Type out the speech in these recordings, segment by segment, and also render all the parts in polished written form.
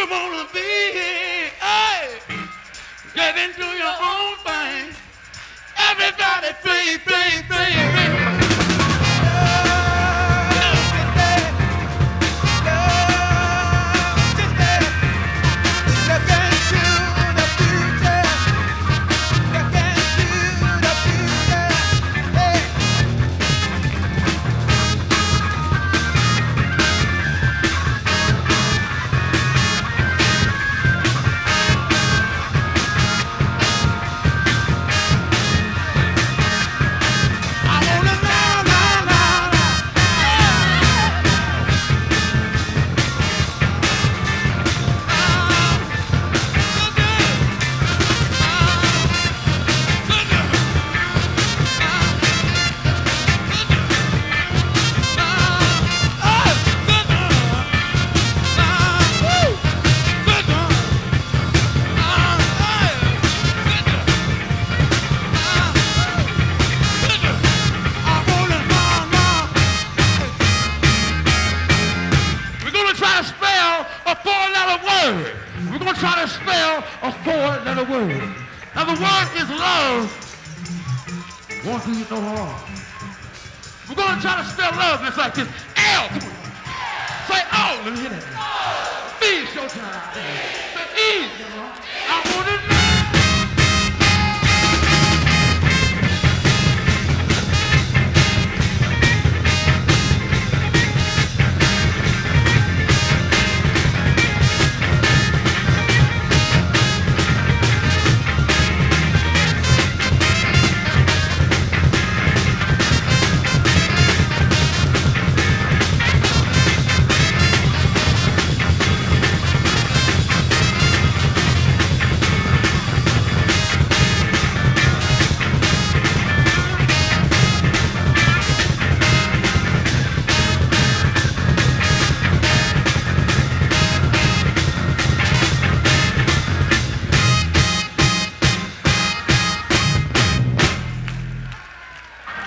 you wanna be, hey, get into your own thing. Everybody play, play, play, play. We're going to try to spell a four-letter word. Now, the word is love. Won't do you no harm. We're going to try to spell love just like this. L. Say O. Let me hear that. B is your time. Say E. I want to know.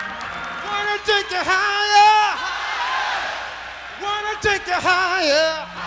Take you higher. Wanna take you higher.